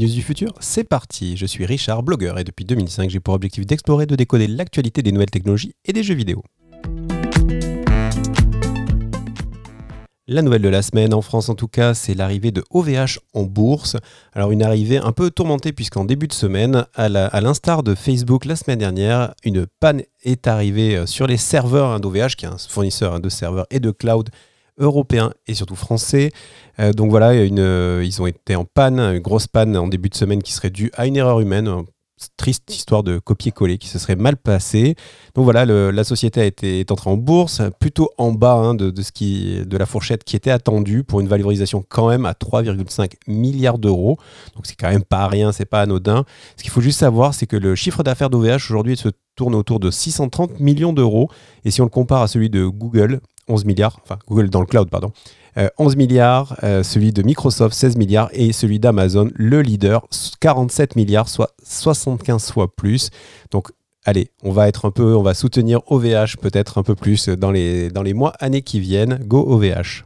news du futur, c'est parti. Je suis Richard, blogueur, et depuis 2005, j'ai pour objectif d'explorer, de décoder l'actualité des nouvelles technologies et des jeux vidéo. La nouvelle de la semaine, en France en tout cas, c'est l'arrivée de OVH en bourse. Alors une arrivée un peu tourmentée puisqu'en début de semaine, à l'instar de Facebook la semaine dernière, une panne est arrivée sur les serveurs d'OVH, qui est un fournisseur de serveurs et de cloud européens et surtout français. Donc voilà, ils ont été en panne, une grosse panne en début de semaine qui serait due à une erreur humaine. Triste histoire de copier-coller qui se serait mal passée. Donc voilà, la société est entrée en bourse, plutôt en bas de la fourchette qui était attendue pour une valorisation quand même à 3,5 milliards d'euros. Donc c'est quand même pas rien, c'est pas anodin. Ce qu'il faut juste savoir, c'est que le chiffre d'affaires d'OVH aujourd'hui se tourne autour de 630 millions d'euros. Et si on le compare à celui de Google, 11 milliards, enfin Google dans le cloud, pardon, 11 milliards, celui de Microsoft 16 milliards et celui d'Amazon, le leader, 47 milliards, soit 75 fois plus. Donc allez, on va soutenir OVH peut-être un peu plus dans les mois, années qui viennent. Go OVH.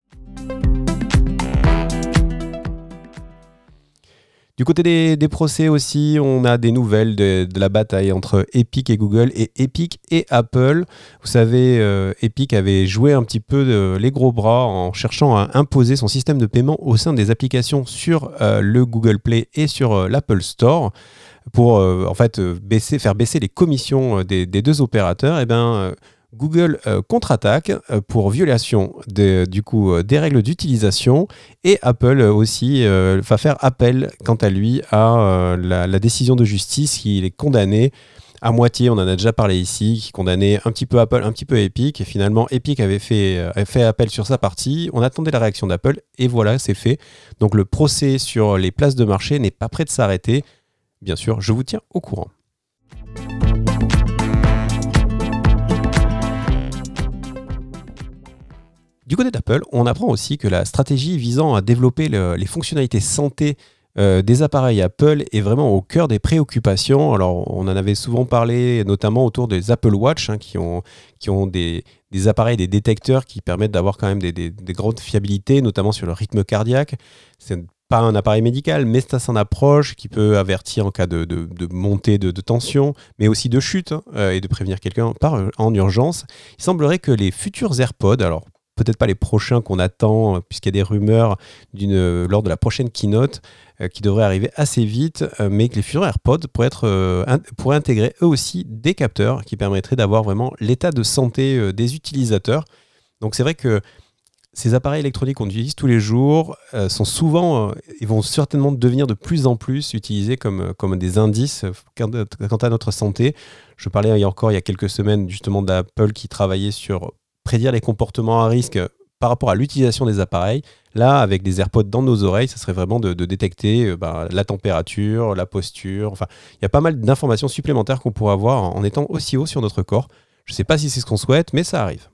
Du côté des procès aussi, on a des nouvelles de la bataille entre Epic et Google et Epic et Apple. Vous savez, Epic avait joué un petit peu les gros bras en cherchant à imposer son système de paiement au sein des applications sur le Google Play et sur l'Apple Store pour faire baisser les commissions des deux opérateurs. Et Google contre-attaque pour violation des règles d'utilisation et Apple aussi va faire appel quant à lui à la décision de justice qui est condamné à moitié, on en a déjà parlé ici, qui condamnait un petit peu Apple, un petit peu Epic, et finalement Epic avait fait appel sur sa partie, on attendait la réaction d'Apple et voilà, c'est fait. Donc le procès sur les places de marché n'est pas prêt de s'arrêter. Bien sûr, je vous tiens au courant. Du côté d'Apple, on apprend aussi que la stratégie visant à développer les fonctionnalités santé des appareils Apple est vraiment au cœur des préoccupations. Alors, on en avait souvent parlé, notamment autour des Apple Watch, qui ont des appareils, des détecteurs qui permettent d'avoir quand même des grandes fiabilités, notamment sur le rythme cardiaque. C'est pas un appareil médical, mais ça s'en approche, qui peut avertir en cas de montée de tension, mais aussi de chute, et de prévenir quelqu'un en urgence. Il semblerait que les futurs AirPods, alors peut-être pas les prochains qu'on attend, puisqu'il y a des rumeurs lors de la prochaine keynote qui devrait arriver assez vite, mais que les futurs AirPods pourraient intégrer eux aussi des capteurs qui permettraient d'avoir vraiment l'état de santé des utilisateurs. Donc c'est vrai que ces appareils électroniques qu'on utilise tous les jours sont souvent, ils vont certainement devenir de plus en plus utilisés comme des indices quant à notre santé. Je parlais il y a quelques semaines justement d'Apple qui travaillait sur prédire les comportements à risque par rapport à l'utilisation des appareils. Là, avec des AirPods dans nos oreilles, ça serait vraiment de détecter la température, la posture. Enfin, il y a pas mal d'informations supplémentaires qu'on pourrait avoir en étant aussi haut sur notre corps. Je ne sais pas si c'est ce qu'on souhaite, mais ça arrive.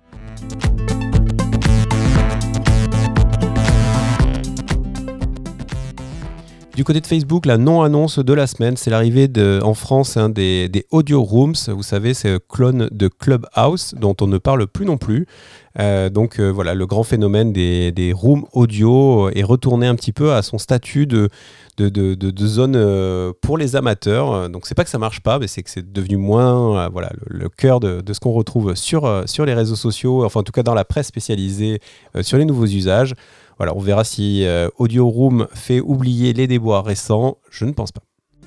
Du côté de Facebook, la non-annonce de la semaine, c'est l'arrivée en France des audio rooms. Vous savez, c'est un clone de Clubhouse dont on ne parle plus non plus. Voilà, le grand phénomène des rooms audio est retourné un petit peu à son statut de zone pour les amateurs. Donc c'est pas que ça marche pas, mais c'est que c'est devenu moins le cœur de ce qu'on retrouve sur les réseaux sociaux, enfin en tout cas dans la presse spécialisée sur les nouveaux usages. Voilà, on verra si Audio Room fait oublier les déboires récents. Je ne pense pas.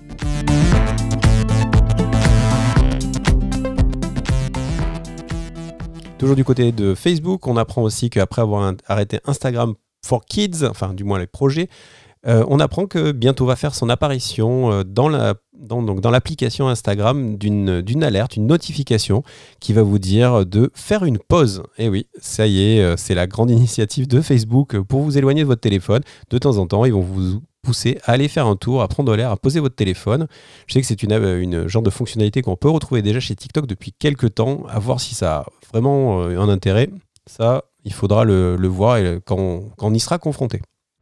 Toujours du côté de Facebook, on apprend aussi qu'après avoir arrêté Instagram for Kids, enfin du moins les projets, on apprend que bientôt va faire son apparition dans l'application Instagram d'une alerte, une notification qui va vous dire de faire une pause. Et oui, ça y est, c'est la grande initiative de Facebook pour vous éloigner de votre téléphone. De temps en temps, ils vont vous pousser à aller faire un tour, à prendre l'air, à poser votre téléphone. Je sais que c'est une genre de fonctionnalité qu'on peut retrouver déjà chez TikTok depuis quelques temps, à voir si ça a vraiment un intérêt. Ça, il faudra le voir quand on y sera confronté.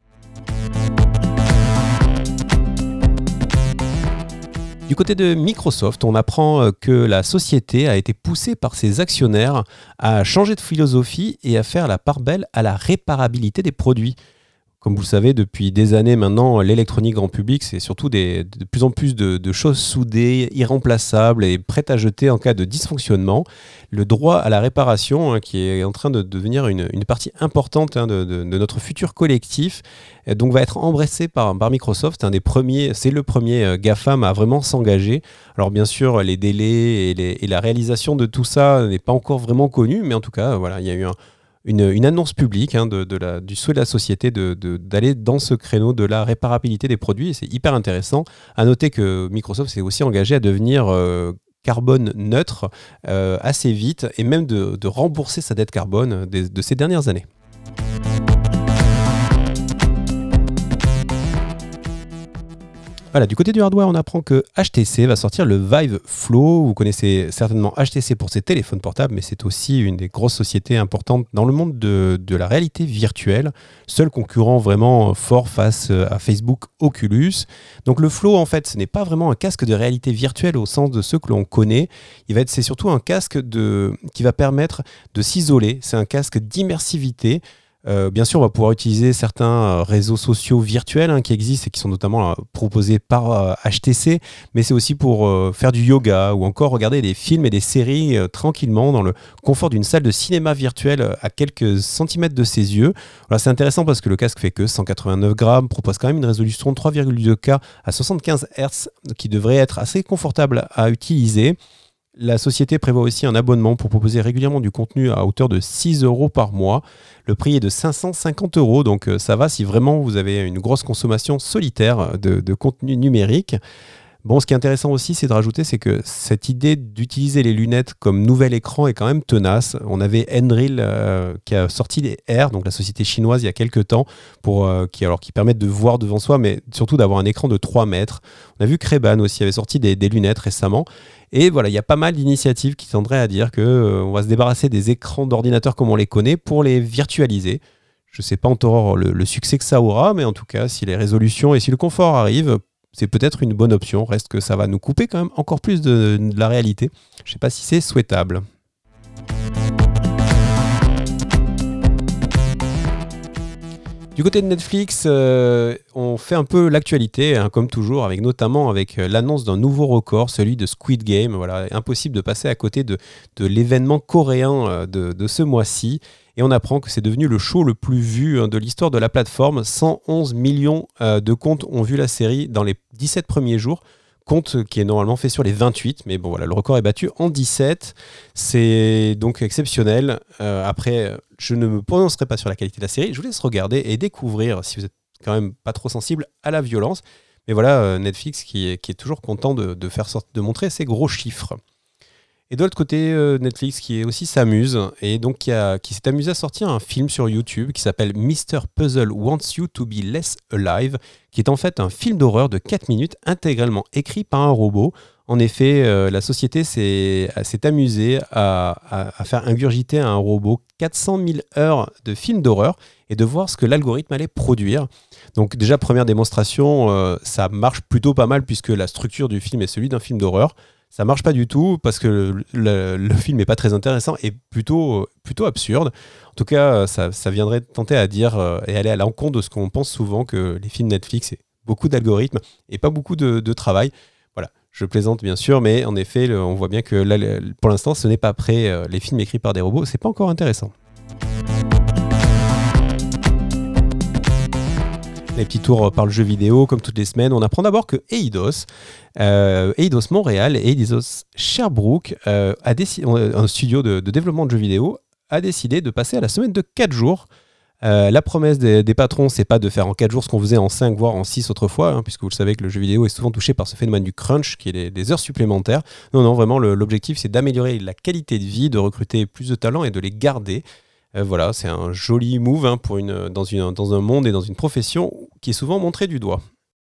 Du côté de Microsoft, on apprend que la société a été poussée par ses actionnaires à changer de philosophie et à faire la part belle à la réparabilité des produits. Comme vous le savez, depuis des années maintenant, l'électronique grand public, c'est surtout de plus en plus de choses soudées, irremplaçables et prêtes à jeter en cas de dysfonctionnement. Le droit à la réparation, qui est en train de devenir une partie importante de notre futur collectif, donc va être embrassé par Microsoft. C'est le premier GAFAM à vraiment s'engager. Alors bien sûr, les délais et la réalisation de tout ça n'est pas encore vraiment connue, mais en tout cas, voilà, il y a eu une annonce publique du souhait de la société d'aller dans ce créneau de la réparabilité des produits. Et c'est hyper intéressant. À noter que Microsoft s'est aussi engagé à devenir carbone neutre assez vite et même de rembourser sa dette carbone de ces dernières années. Voilà, du côté du hardware, on apprend que HTC va sortir le Vive Flow. Vous connaissez certainement HTC pour ses téléphones portables, mais c'est aussi une des grosses sociétés importantes dans le monde de la réalité virtuelle. Seul concurrent vraiment fort face à Facebook Oculus. Donc le Flow, en fait, ce n'est pas vraiment un casque de réalité virtuelle au sens de ceux que l'on connaît. C'est surtout un casque qui va permettre de s'isoler. C'est un casque d'immersivité. Bien sûr, on va pouvoir utiliser certains réseaux sociaux virtuels qui existent et qui sont notamment proposés par HTC, mais c'est aussi pour faire du yoga ou encore regarder des films et des séries tranquillement dans le confort d'une salle de cinéma virtuelle à quelques centimètres de ses yeux. Voilà, c'est intéressant parce que le casque fait que 189 grammes, propose quand même une résolution de 3,2K à 75 Hz qui devrait être assez confortable à utiliser. La société prévoit aussi un abonnement pour proposer régulièrement du contenu à hauteur de 6 € par mois. Le prix est de 550 €, donc ça va si vraiment vous avez une grosse consommation solitaire de contenu numérique. Bon, ce qui est intéressant aussi, c'est de rajouter, c'est que cette idée d'utiliser les lunettes comme nouvel écran est quand même tenace. On avait Nreal qui a sorti les R, donc la société chinoise, il y a quelques temps, qui permettent de voir devant soi, mais surtout d'avoir un écran de 3 mètres. On a vu que Ray-Ban aussi avait sorti des lunettes récemment. Et voilà, il y a pas mal d'initiatives qui tendraient à dire qu'on va se débarrasser des écrans d'ordinateur comme on les connaît pour les virtualiser. Je ne sais pas encore le succès que ça aura, mais en tout cas, si les résolutions et si le confort arrivent, c'est peut-être une bonne option. Reste que ça va nous couper quand même encore plus de la réalité. Je ne sais pas si c'est souhaitable. Du côté de Netflix, on fait un peu l'actualité, comme toujours, notamment avec l'annonce d'un nouveau record, celui de Squid Game. Voilà, impossible de passer à côté de l'événement coréen de ce mois-ci. Et on apprend que c'est devenu le show le plus vu de l'histoire de la plateforme. 111 millions de comptes ont vu la série dans les 17 premiers jours. Compte qui est normalement fait sur les 28, mais bon voilà, le record est battu en 17. C'est donc exceptionnel. Après, je ne me prononcerai pas sur la qualité de la série. Je vous laisse regarder et découvrir si vous êtes quand même pas trop sensible à la violence. Mais voilà, Netflix qui est toujours content de montrer ses gros chiffres. Et de l'autre côté, Netflix qui aussi s'amuse et donc qui s'est amusé à sortir un film sur YouTube qui s'appelle Mr. Puzzle Wants You to Be Less Alive, qui est en fait un film d'horreur de 4 minutes intégralement écrit par un robot. En effet, la société s'est amusée à faire ingurgiter à un robot 400 000 heures de films d'horreur et de voir ce que l'algorithme allait produire. Donc déjà, première démonstration, ça marche plutôt pas mal puisque la structure du film est celui d'un film d'horreur. Ça marche pas du tout parce que le film est pas très intéressant et plutôt absurde. En tout cas, ça viendrait tenter à dire et aller à l'encontre de ce qu'on pense souvent que les films Netflix, c'est beaucoup d'algorithmes et pas beaucoup de travail. Voilà, je plaisante bien sûr, mais en effet, on voit bien que là, pour l'instant, ce n'est pas prêt. Les films écrits par des robots, c'est pas encore intéressant. Les petits tours par le jeu vidéo, comme toutes les semaines. On apprend d'abord que Eidos Montréal et Eidos Sherbrooke, un studio de développement de jeux vidéo, a décidé de passer à la semaine de 4 jours. La promesse des patrons, c'est pas de faire en 4 jours ce qu'on faisait en 5, voire en 6 autrefois, puisque vous le savez que le jeu vidéo est souvent touché par ce phénomène du crunch, qui est des heures supplémentaires. Non, vraiment, l'objectif, c'est d'améliorer la qualité de vie, de recruter plus de talents et de les garder. Voilà, c'est un joli move dans un monde et dans une profession qui est souvent montré du doigt.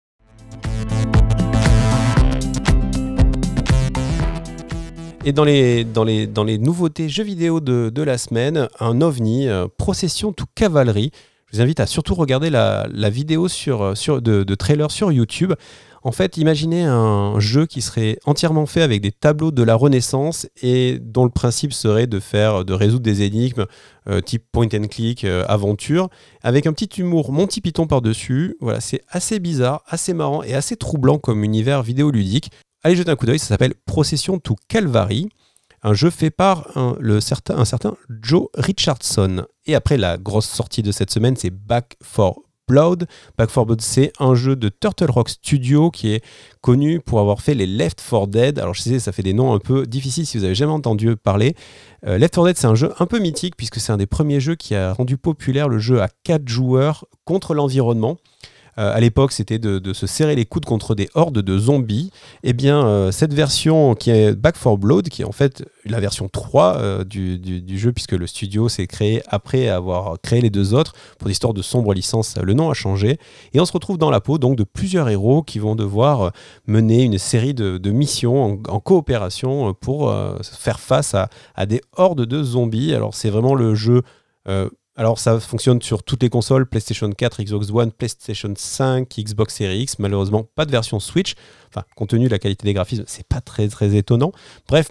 Et dans les nouveautés jeux vidéo de la semaine, un OVNI, Procession to Cavalry. Je vous invite à surtout regarder la vidéo de trailer sur YouTube. En fait, imaginez un jeu qui serait entièrement fait avec des tableaux de la Renaissance et dont le principe serait de résoudre des énigmes type point and click, aventure, avec un petit humour Monty Python par-dessus. Voilà, c'est assez bizarre, assez marrant et assez troublant comme univers vidéoludique. Allez jeter un coup d'œil, ça s'appelle Procession to Calvary, un jeu fait par un certain Joe Richardson. Et après, la grosse sortie de cette semaine, c'est Back 4 Blood. Back 4 Blood, c'est un jeu de Turtle Rock Studio qui est connu pour avoir fait les Left 4 Dead. Alors je sais, ça fait des noms un peu difficiles si vous n'avez jamais entendu parler. Left 4 Dead, c'est un jeu un peu mythique puisque c'est un des premiers jeux qui a rendu populaire le jeu à 4 joueurs contre l'environnement. À l'époque, c'était de se serrer les coudes contre des hordes de zombies. Eh bien, cette version qui est Back 4 Blood, qui est en fait la version 3 du jeu, puisque le studio s'est créé après avoir créé les deux autres, pour l'histoire de sombre licence, le nom a changé. Et on se retrouve dans la peau donc, de plusieurs héros qui vont devoir mener une série de missions en coopération pour faire face à des hordes de zombies. Alors, c'est vraiment le jeu... Alors ça fonctionne sur toutes les consoles, PlayStation 4, Xbox One, PlayStation 5, Xbox Series X, malheureusement pas de version Switch, enfin compte tenu de la qualité des graphismes, c'est pas très très étonnant. Bref,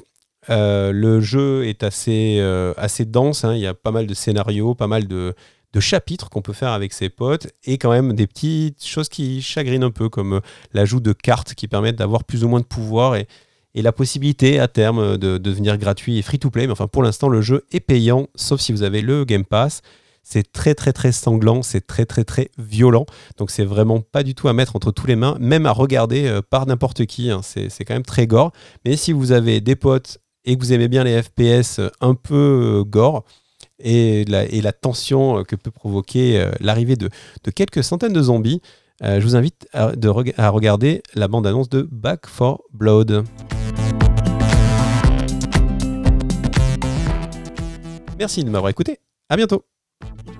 le jeu est assez dense, hein. Il y a pas mal de scénarios, pas mal de chapitres qu'on peut faire avec ses potes, et quand même des petites choses qui chagrinent un peu, comme l'ajout de cartes qui permettent d'avoir plus ou moins de pouvoir, et la possibilité à terme de devenir gratuit et free-to-play. Mais enfin, pour l'instant, le jeu est payant, sauf si vous avez le Game Pass. C'est très très très sanglant, c'est très très très violent. Donc c'est vraiment pas du tout à mettre entre tous les mains, même à regarder par n'importe qui, hein. C'est quand même très gore. Mais si vous avez des potes et que vous aimez bien les FPS un peu gore, et la tension que peut provoquer l'arrivée de quelques centaines de zombies, je vous invite à regarder la bande-annonce de Back 4 Blood. Merci de m'avoir écouté. À bientôt.